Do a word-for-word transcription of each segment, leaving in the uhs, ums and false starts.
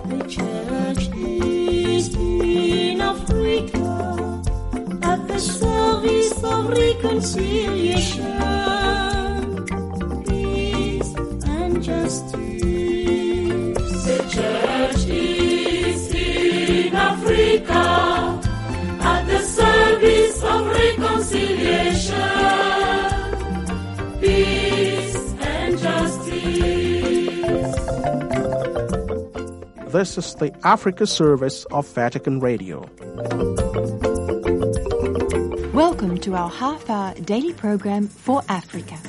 The church is in Africa at the service of reconciliation, peace and justice. The church is in Africa at the service of reconciliation, peace and justice. This is the Africa service of Vatican Radio. Welcome to our half-hour daily program for Africa.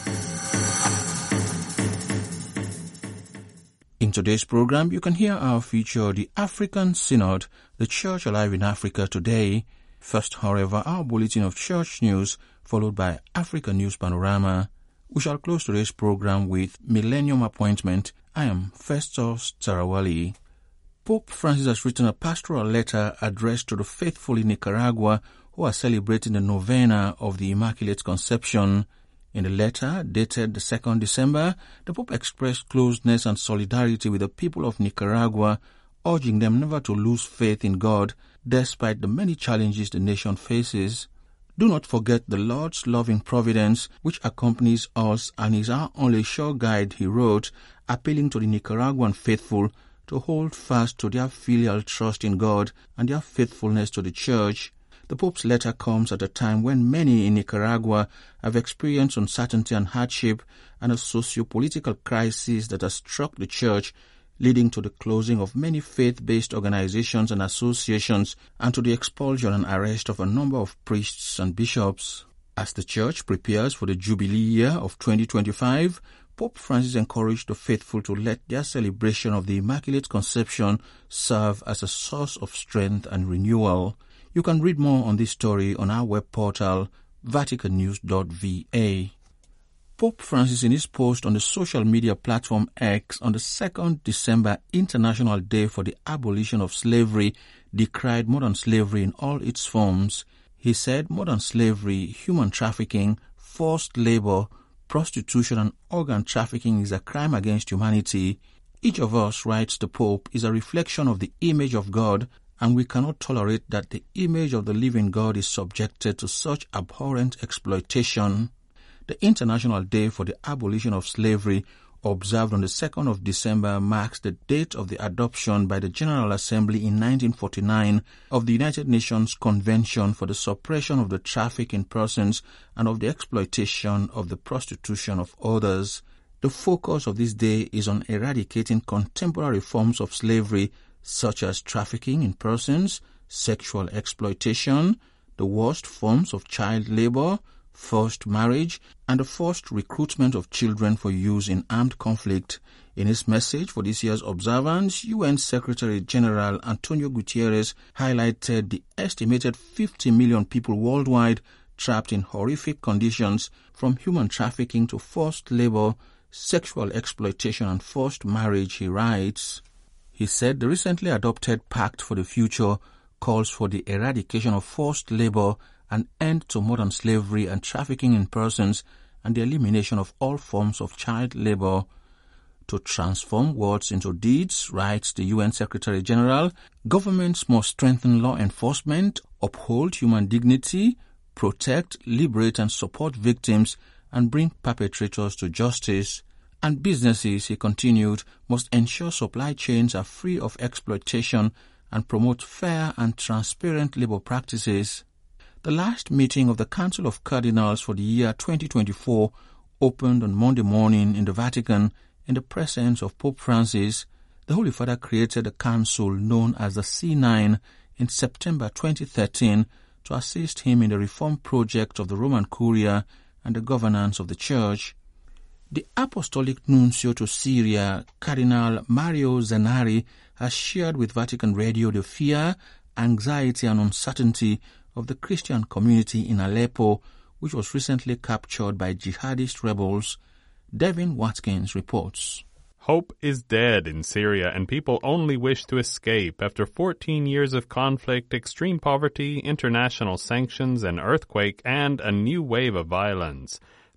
In today's program, you can hear our feature, The African Synod, the Church Alive in Africa Today. First, however, our bulletin of church news, followed by Africa News Panorama. We shall close today's program with Millennium Appointment. I am Festus Tarawali. Pope Francis has written a pastoral letter addressed to the faithful in Nicaragua who are celebrating the novena of the Immaculate Conception. In the letter, dated the second of December, the Pope expressed closeness and solidarity with the people of Nicaragua, urging them never to lose faith in God despite the many challenges the nation faces. Do not forget the Lord's loving providence which accompanies us and is our only sure guide, he wrote, appealing to the Nicaraguan faithful to hold fast to their filial trust in God and their faithfulness to the Church. The Pope's letter comes at a time when many in Nicaragua have experienced uncertainty and hardship and a socio-political crisis that has struck the Church, leading to the closing of many faith-based organizations and associations and to the expulsion and arrest of a number of priests and bishops. As the Church prepares for the Jubilee year of twenty twenty-five, Pope Francis encouraged the faithful to let their celebration of the Immaculate Conception serve as a source of strength and renewal. You can read more on this story on our web portal, vatican news dot v a. Pope Francis, in his post on the social media platform X on the second of December, International Day for the Abolition of Slavery, decried modern slavery in all its forms. He said modern slavery, human trafficking, forced labor, prostitution and organ trafficking is a crime against humanity. Each of us, writes the Pope, is a reflection of the image of God, and we cannot tolerate that the image of the living God is subjected to such abhorrent exploitation. The International Day for the Abolition of Slavery, observed on the second of December, marks the date of the adoption by the General Assembly in nineteen forty-nine of the United Nations Convention for the Suppression of the Traffic in Persons and of the Exploitation of the Prostitution of Others. The focus of this day is on eradicating contemporary forms of slavery such as trafficking in persons, sexual exploitation, the worst forms of child labor, forced marriage, and the forced recruitment of children for use in armed conflict. In his message for this year's observance, U N Secretary-General Antonio Guterres highlighted the estimated fifty million people worldwide trapped in horrific conditions, from human trafficking to forced labor, sexual exploitation, and forced marriage, he writes. He said the recently adopted Pact for the Future calls for the eradication of forced labor, an end to modern slavery and trafficking in persons, and the elimination of all forms of child labor. To transform words into deeds, writes the U N Secretary-General, governments must strengthen law enforcement, uphold human dignity, protect, liberate, and support victims, and bring perpetrators to justice. And businesses, he continued, must ensure supply chains are free of exploitation and promote fair and transparent labor practices. The last meeting of the Council of Cardinals for the year twenty twenty-four opened on Monday morning in the Vatican in the presence of Pope Francis. The Holy Father created a council known as the C nine in September twenty thirteen to assist him in the reform project of the Roman Curia and the governance of the Church. The Apostolic Nuncio to Syria, Cardinal Mario Zanari, has shared with Vatican Radio the fear, anxiety and uncertainty of the Christian community in Aleppo, which was recently captured by jihadist rebels. Devin Watkins reports. Hope is dead in Syria, and people only wish to escape after fourteen years of conflict, extreme poverty, international sanctions, an earthquake, and a new wave of violence.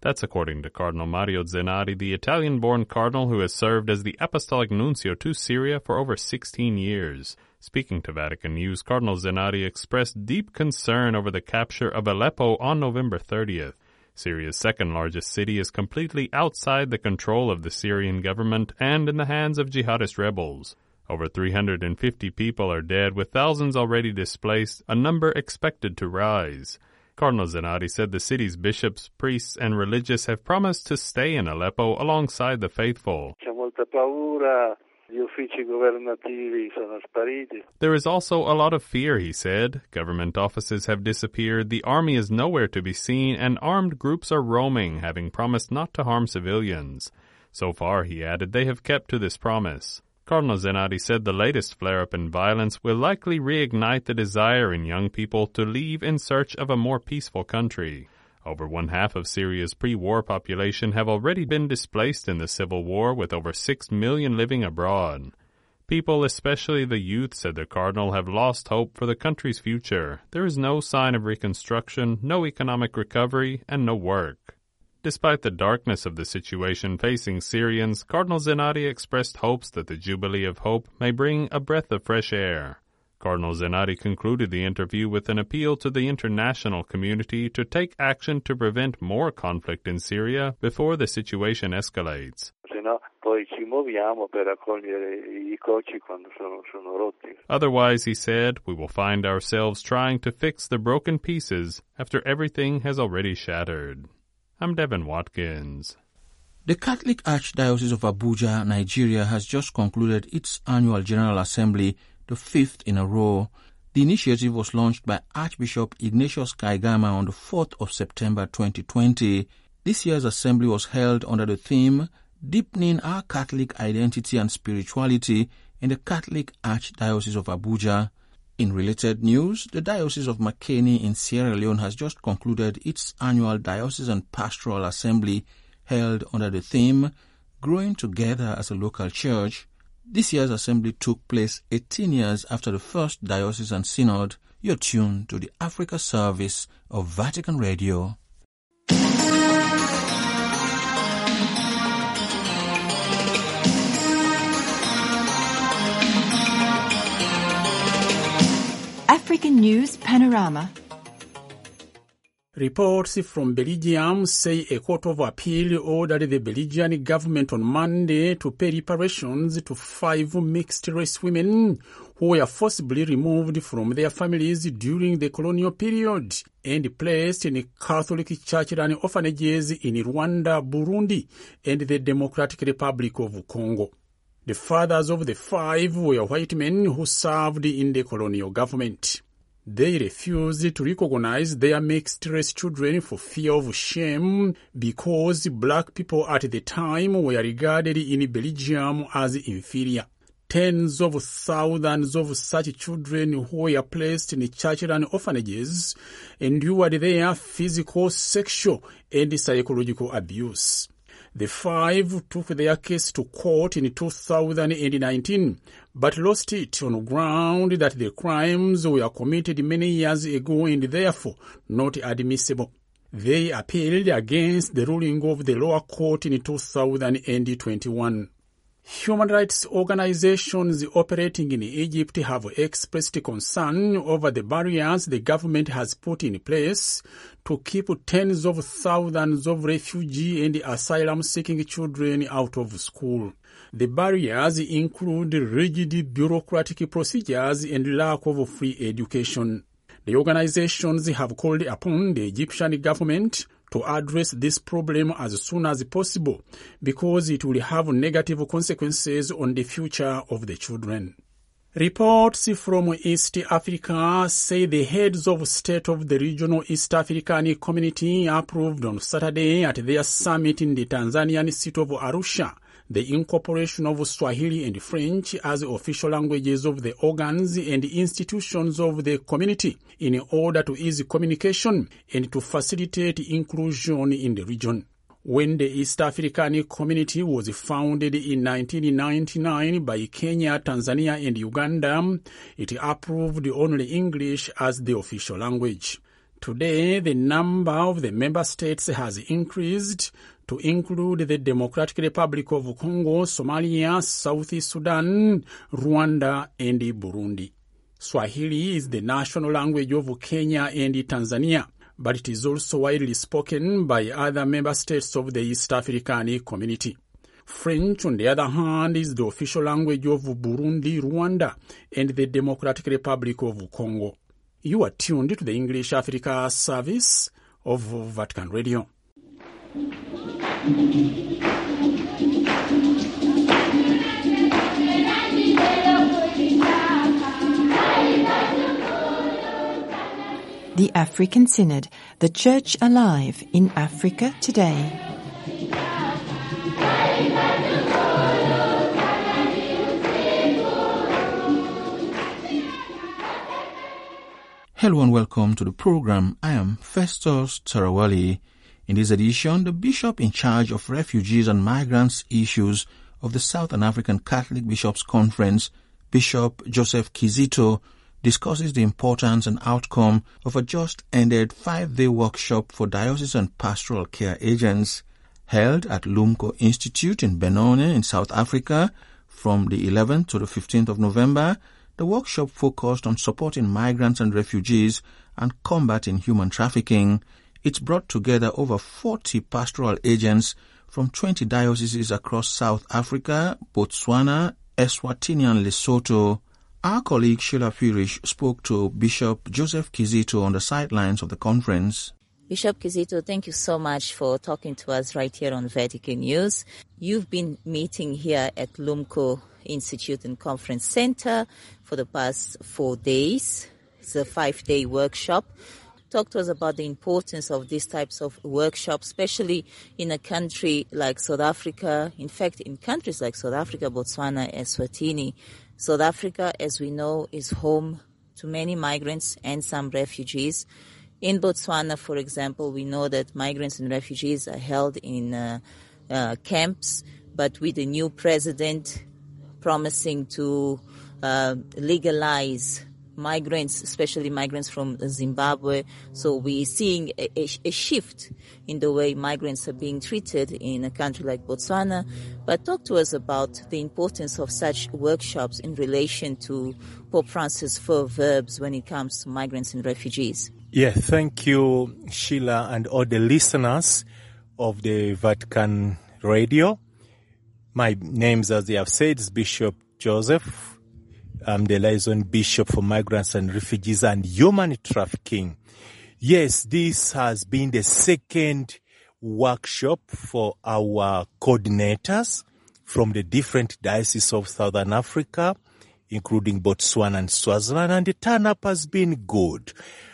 That's according to Cardinal Mario Zenari, the Italian-born cardinal who has served as the apostolic nuncio to Syria for over sixteen years. Speaking to Vatican News, Cardinal Zenari expressed deep concern over the capture of Aleppo on November thirtieth. Syria's second-largest city is completely outside the control of the Syrian government and in the hands of jihadist rebels. Over three hundred fifty people are dead, with thousands already displaced, a number expected to rise. Cardinal Zenari said the city's bishops, priests, and religious have promised to stay in Aleppo alongside the faithful. C'è molta paura, gli uffici governativi sono spariti. There is also a lot of fear, he said. Government offices have disappeared, the army is nowhere to be seen, and armed groups are roaming, having promised not to harm civilians. So far, he added, they have kept to this promise. Cardinal Zenari said the latest flare-up in violence will likely reignite the desire in young people to leave in search of a more peaceful country. Over one half of Syria's pre-war population have already been displaced in the civil war, with over six million living abroad. People, especially the youth, said the cardinal, have lost hope for the country's future. There is no sign of reconstruction, no economic recovery, and no work. Despite the darkness of the situation facing Syrians, Cardinal Zenari expressed hopes that the Jubilee of Hope may bring a breath of fresh air. Cardinal Zenari concluded the interview with an appeal to the international community to take action to prevent more conflict in Syria before the situation escalates. Otherwise, he said, we will find ourselves trying to fix the broken pieces after everything has already shattered. I'm Devin Watkins. The Catholic Archdiocese of Abuja, Nigeria, has just concluded its annual General Assembly, the fifth in a row. The initiative was launched by Archbishop Ignatius Kaigama on the fourth of September twenty twenty. This year's assembly was held under the theme, Deepening Our Catholic Identity and Spirituality in the Catholic Archdiocese of Abuja. In related news, the Diocese of Makeni in Sierra Leone has just concluded its annual Diocesan Pastoral Assembly held under the theme, Growing Together as a Local Church. This year's assembly took place eighteen years after the first Diocesan Synod. You're tuned to the Africa service of Vatican Radio. African News Panorama. Reports from Belgium say a court of appeal ordered the Belgian government on Monday to pay reparations to five mixed-race women who were forcibly removed from their families during the colonial period and placed in Catholic church-run orphanages in Rwanda, Burundi, and the Democratic Republic of Congo. The fathers of the five were white men who served in the colonial government. They refused to recognize their mixed-race children for fear of shame because black people at the time were regarded in Belgium as inferior. Tens of thousands of such children who were placed in church-run orphanages endured their physical, sexual, and psychological abuse. The five took their case to court in two thousand nineteen, but lost it on ground that the crimes were committed many years ago and therefore not admissible. They appealed against the ruling of the lower court in two thousand twenty-one. Human rights organizations operating in Egypt have expressed concern over the barriers the government has put in place to keep tens of thousands of refugee and asylum-seeking children out of school. The barriers include rigid bureaucratic procedures and lack of free education. The organizations have called upon the Egyptian government to address this problem as soon as possible because it will have negative consequences on the future of the children. Reports from East Africa say the heads of state of the regional East African community approved on Saturday at their summit in the Tanzanian city of Arusha the incorporation of Swahili and French as official languages of the organs and institutions of the community in order to ease communication and to facilitate inclusion in the region. When the East African Community was founded in nineteen ninety-nine by Kenya, Tanzania, and Uganda, it approved only English as the official language. Today, the number of the member states has increased to include the Democratic Republic of Congo, Somalia, South Sudan, Rwanda, and Burundi. Swahili is the national language of Kenya and Tanzania, but it is also widely spoken by other member states of the East African Community. French, on the other hand, is the official language of Burundi, Rwanda, and the Democratic Republic of Congo. You are tuned to the English Africa service of Vatican Radio. The African Synod, the Church Alive in Africa Today. Hello and welcome to the program. I am Festus Tarawali. In this edition, the bishop in charge of refugees and migrants issues of the Southern African Catholic Bishops' Conference, Bishop Joseph Kizito, discusses the importance and outcome of a just-ended five-day workshop for diocesan pastoral care agents held at Lumco Institute in Benoni in South Africa from the eleventh to the fifteenth of November. The workshop focused on supporting migrants and refugees and combating human trafficking. It's brought together over forty pastoral agents from twenty dioceses across South Africa, Botswana, Eswatini and Lesotho. Our colleague Sheila Furish spoke to Bishop Joseph Kizito on the sidelines of the conference. Bishop Kizito, thank you so much for talking to us right here on Vatican News. You've been meeting here at Lumco Institute and Conference Center for the past four days. It's a five-day workshop. Talk to us about the importance of these types of workshops, especially in a country like South Africa. In fact, in countries like South Africa, Botswana, Eswatini. South Africa, as we know, is home to many migrants and some refugees. In Botswana, for example, we know that migrants and refugees are held in uh, uh, camps, but with a new president promising to uh, legalize migrants, especially migrants from Zimbabwe. So we're seeing a, a, a shift in the way migrants are being treated in a country like Botswana. But talk to us about the importance of such workshops in relation to Pope Francis' four verbs when it comes to migrants and refugees. Yeah, thank you, Sheila, and all the listeners of the Vatican Radio. My name, as they have said, is Bishop Joseph. I'm the liaison bishop for migrants and refugees and human trafficking. Yes, this has been the second workshop for our coordinators from the different dioceses of Southern Africa, including Botswana and Swaziland, and the turn-up has been good.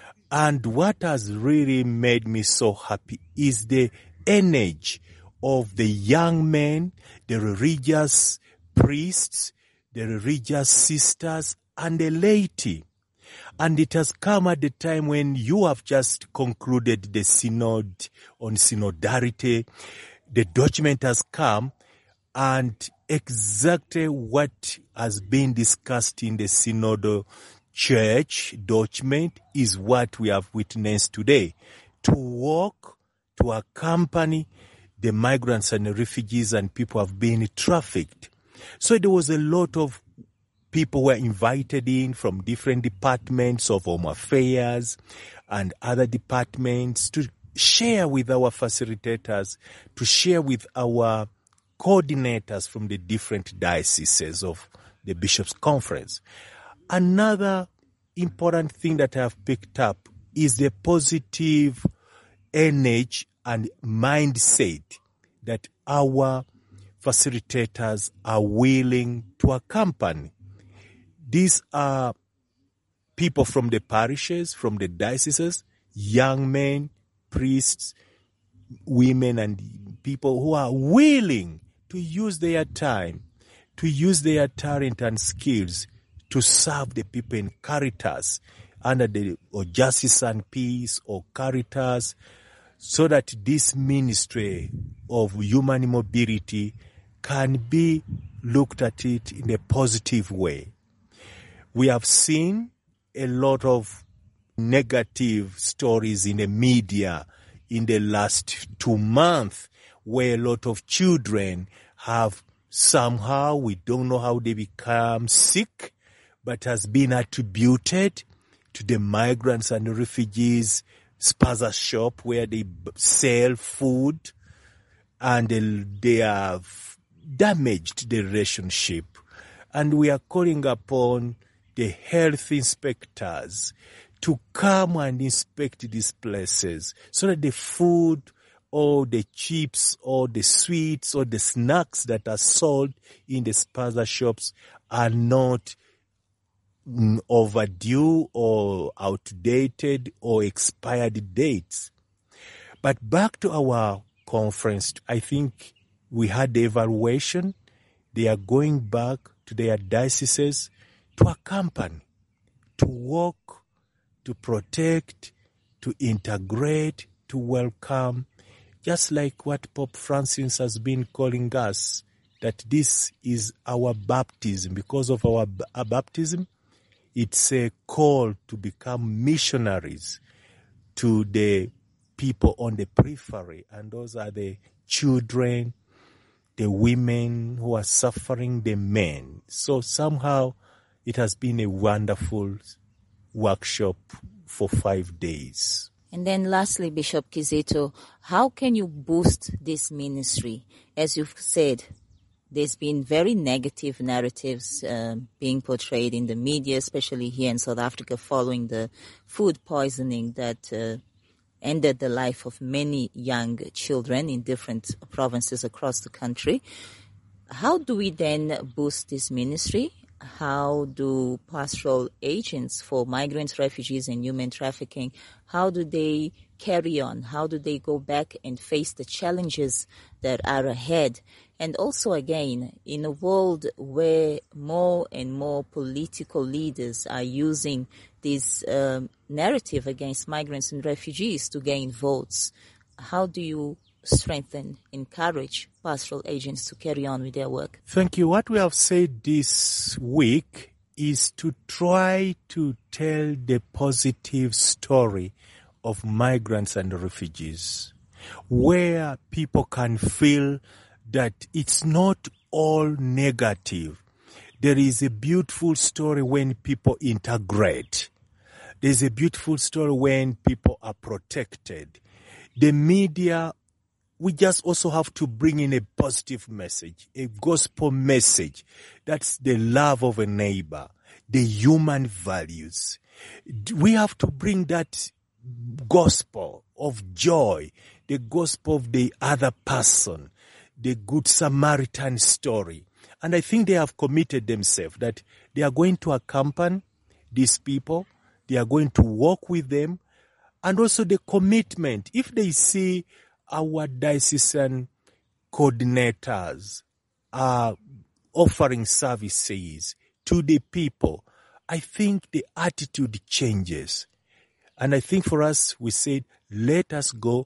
And what has really made me so happy is the energy of the young men, the religious priests, the religious sisters, and the laity. And it has come at the time when you have just concluded the synod on synodality. The document has come, and exactly what has been discussed in the synodal church document is what we have witnessed today. To walk, to accompany the migrants and the refugees and people have been trafficked. So there was a lot of people were invited in from different departments of Home Affairs and other departments to share with our facilitators, to share with our coordinators from the different dioceses of the Bishops' Conference. Another important thing that I have picked up is the positive energy and mindset that our facilitators are willing to accompany. These are people from the parishes, from the dioceses, young men, priests, women, and people who are willing to use their time, to use their talent and skills to serve the people in Caritas, under the or Justice and Peace or Caritas, so that this ministry of human mobility can be looked at it in a positive way. We have seen a lot of negative stories in the media in the last two months where a lot of children have somehow, we don't know how they become sick, but has been attributed to the migrants and the refugees spaza shop where they sell food, and they have damaged the relationship. And we are calling upon the health inspectors to come and inspect these places so that the food or the chips or the sweets or the snacks that are sold in the spaza shops are not mm, overdue or outdated or expired dates. But back to our conference, I think we had the evaluation. They are going back to their dioceses to accompany, to work, to protect, to integrate, to welcome, just like what Pope Francis has been calling us, that this is our baptism. Because of our b- baptism, it's a call to become missionaries to the people on the periphery, and those are the children, the women who are suffering, the men. So somehow it has been a wonderful workshop for five days. And then lastly, Bishop Kizito, how can you boost this ministry? As you've said, there's been very negative narratives uh, being portrayed in the media, especially here in South Africa, following the food poisoning that uh, ended the life of many young children in different provinces across the country. How do we then boost this ministry? How do pastoral agents for migrants, refugees, and human trafficking, how do they carry on? How do they go back and face the challenges that are ahead? And also, again, in a world where more and more political leaders are using this um, narrative against migrants and refugees to gain votes, how do you strengthen, encourage pastoral agents to carry on with their work? Thank you. What we have said this week is to try to tell the positive story of migrants and refugees, where people can feel that it's not all negative. There is a beautiful story when people integrate. There's a beautiful story when people are protected. The media, we just also have to bring in a positive message, a gospel message. That's the love of a neighbor, the human values. We have to bring that gospel of joy, the gospel of the other person, the Good Samaritan story. And I think they have committed themselves that they are going to accompany these people, they are going to walk with them, and also the commitment. If they see our diocesan coordinators are offering services to the people, I think the attitude changes. And I think for us, we said, let us go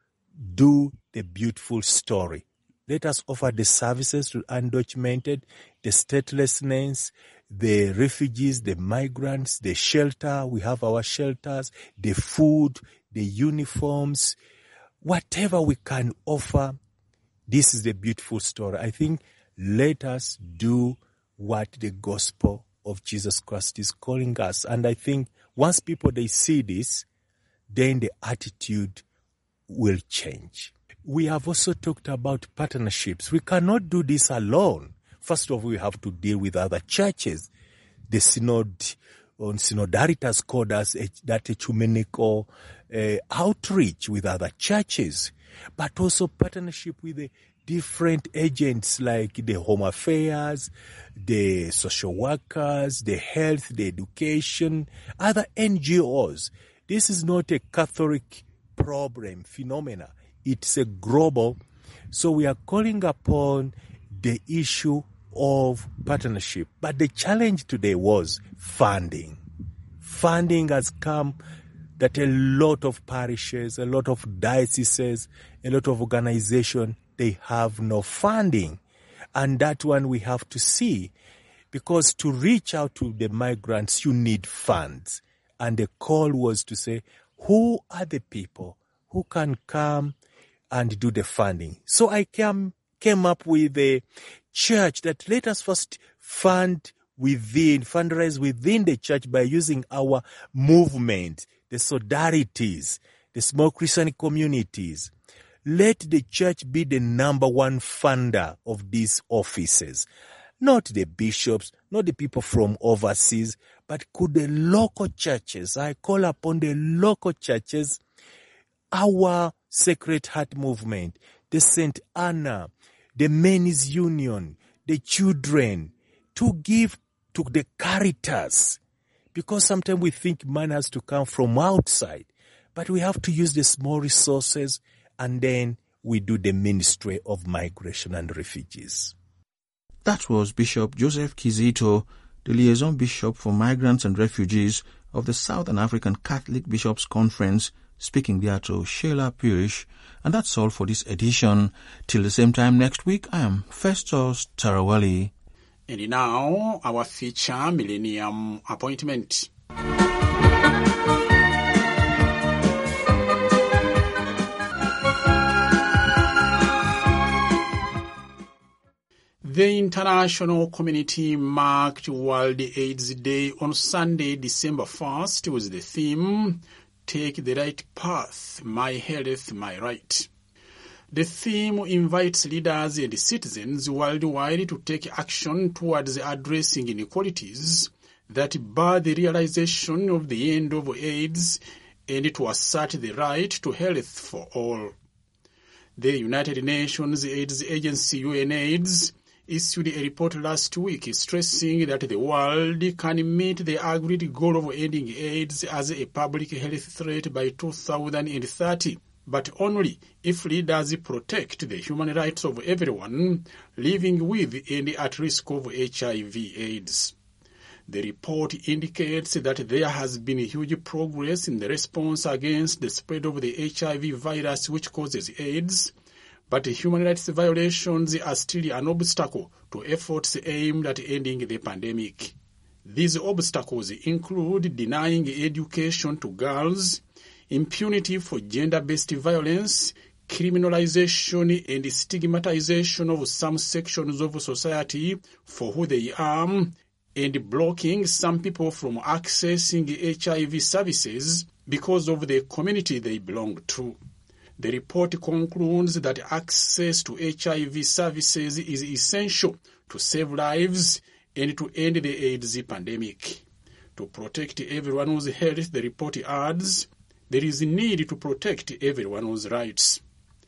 do the beautiful story. Let us offer the services to undocumented, the statelessness, the refugees, the migrants, the shelter. We have our shelters, the food, the uniforms. Whatever we can offer, this is the beautiful story. I think let us do what the gospel of Jesus Christ is calling us. And I think once people, they see this, then the attitude will change. We have also talked about partnerships. We cannot do this alone. First of all, we have to deal with other churches. The synod on Synodality has called us a, that ecumenical uh, outreach with other churches, but also partnership with the different agents like the Home Affairs, the social workers, the health, the education, other N G Os. This is not a Catholic problem, phenomena. It's a global. So we are calling upon the issue of partnership. But the challenge today was funding. Funding has come that a lot of parishes, a lot of dioceses, a lot of organizations, they have no funding. And that one we have to see. Because to reach out to the migrants, you need funds. And the call was to say, who are the people who can come and do the funding? So I came, came up with a church that let us first fund within, fundraise within the church by using our movement, the solidarities, the small Christian communities. Let the church be the number one funder of these offices. Not the bishops, not the people from overseas, but could the local churches, I call upon the local churches, our Sacred Heart Movement, the Saint Anna, the Men's Union, the children, to give to the Caritas. Because sometimes we think money has to come from outside, but we have to use the small resources, and then we do the ministry of migration and refugees. That was Bishop Joseph Kizito, the Liaison Bishop for Migrants and Refugees of the Southern African Catholic Bishops' Conference, speaking there to Sheila Pirish. And that's all for this edition. Till the same time next week, I am Festus Tarawali. And now, our feature Millennium Appointment. The international community marked World AIDS Day on Sunday, December first, with the theme, Take the Right Path, My Health, My Right. The theme invites leaders and citizens worldwide to take action towards addressing inequalities that bar the realization of the end of AIDS and to assert the right to health for all. The United Nations AIDS Agency, UNAIDS, issued a report last week stressing that the world can meet the agreed goal of ending AIDS as a public health threat by two thousand thirty, but only if leaders protect the human rights of everyone living with and at risk of H I V AIDS. The report indicates that there has been huge progress in the response against the spread of the H I V virus which causes AIDS, but human rights violations are still an obstacle to efforts aimed at ending the pandemic. These obstacles include denying education to girls, impunity for gender-based violence, criminalization and stigmatization of some sections of society for who they are, and blocking some people from accessing H I V services because of the community they belong to. The report concludes that access to H I V services is essential to save lives and to end the AIDS pandemic. To protect everyone's health, the report adds, there is a need to protect everyone's rights.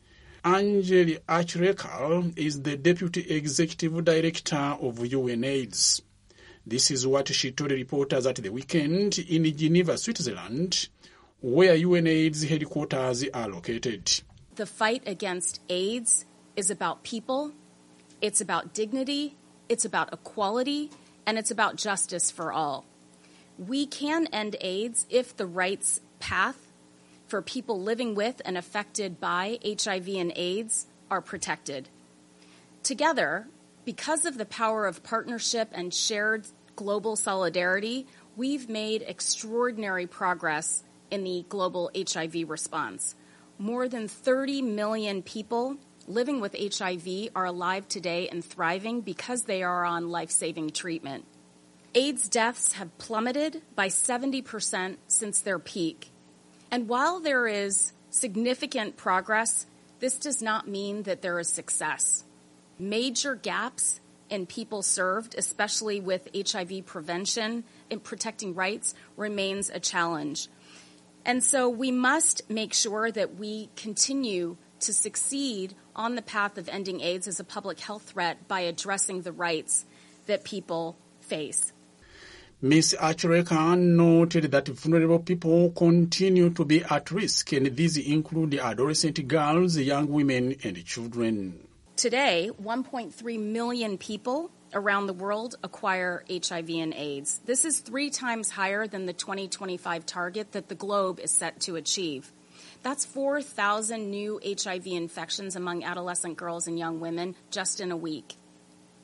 Angeli Achrekal is the Deputy Executive Director of UNAIDS. This is what she told reporters at the weekend in Geneva, Switzerland, where UNAIDS headquarters are located. The fight against AIDS is about people, it's about dignity, it's about equality, and it's about justice for all. We can end AIDS if the rights path for people living with and affected by H I V and AIDS are protected. Together, because of the power of partnership and shared global solidarity, we've made extraordinary progress in the global H I V response. More than thirty million people living with H I V are alive today and thriving because they are on life-saving treatment. AIDS deaths have plummeted by seventy percent since their peak. And while there is significant progress, this does not mean that there is success. Major gaps in people served, especially with H I V prevention and protecting rights, remains a challenge. And so we must make sure that we continue to succeed on the path of ending AIDS as a public health threat by addressing the rights that people face. Miz Achrekal noted that vulnerable people continue to be at risk, and these include adolescent girls, young women, and children. Today, one point three million people around the world acquire H I V and AIDS. This is three times higher than the twenty twenty-five target that the globe is set to achieve. That's four thousand new H I V infections among adolescent girls and young women just in a week.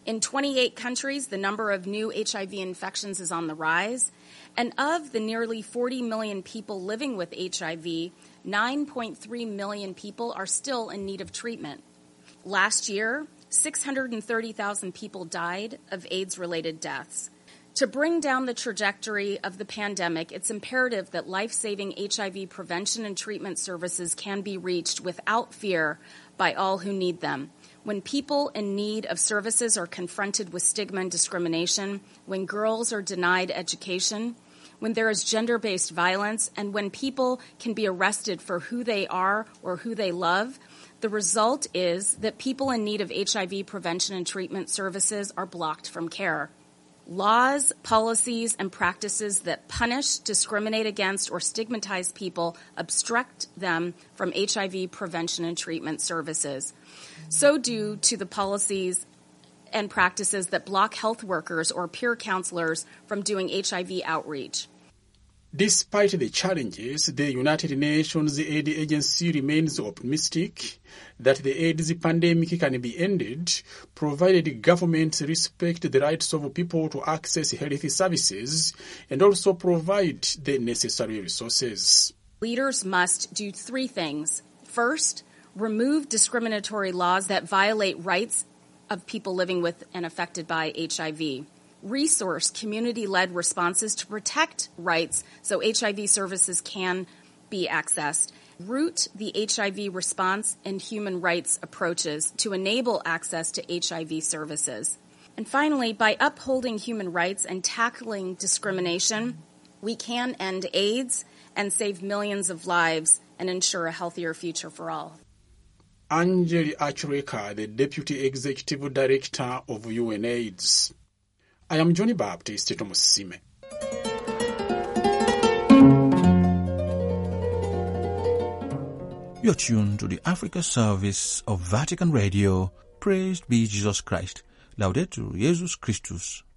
In twenty-eight countries, the number of new H I V infections is on the rise. And of the nearly forty million people living with H I V, nine point three million people are still in need of treatment. Last year, six hundred thirty thousand people died of AIDS-related deaths. To bring down the trajectory of the pandemic, it's imperative that life-saving H I V prevention and treatment services can be reached without fear by all who need them. When people in need of services are confronted with stigma and discrimination, when girls are denied education, when there is gender-based violence, and when people can be arrested for who they are or who they love, the result is that people in need of H I V prevention and treatment services are blocked from care. Laws, policies, and practices that punish, discriminate against, or stigmatize people obstruct them from H I V prevention and treatment services. So do to the policies and practices that block health workers or peer counselors from doing H I V outreach. Despite the challenges, the United Nations Aid Agency remains optimistic that the AIDS pandemic can be ended, provided governments respect the rights of people to access health services and also provide the necessary resources. Leaders must do three things. First, remove discriminatory laws that violate rights of people living with and affected by H I V. Resource community-led responses to protect rights so H I V services can be accessed. Root the H I V response in human rights approaches to enable access to H I V services. And finally, by upholding human rights and tackling discrimination, we can end AIDS and save millions of lives and ensure a healthier future for all. Angeli Achireka, the Deputy Executive Director of UNAIDS. I am Johnny Baptist Tomusime. You're tuned to the Africa service of Vatican Radio. Praised be Jesus Christ. Laudetur Jesus Christus.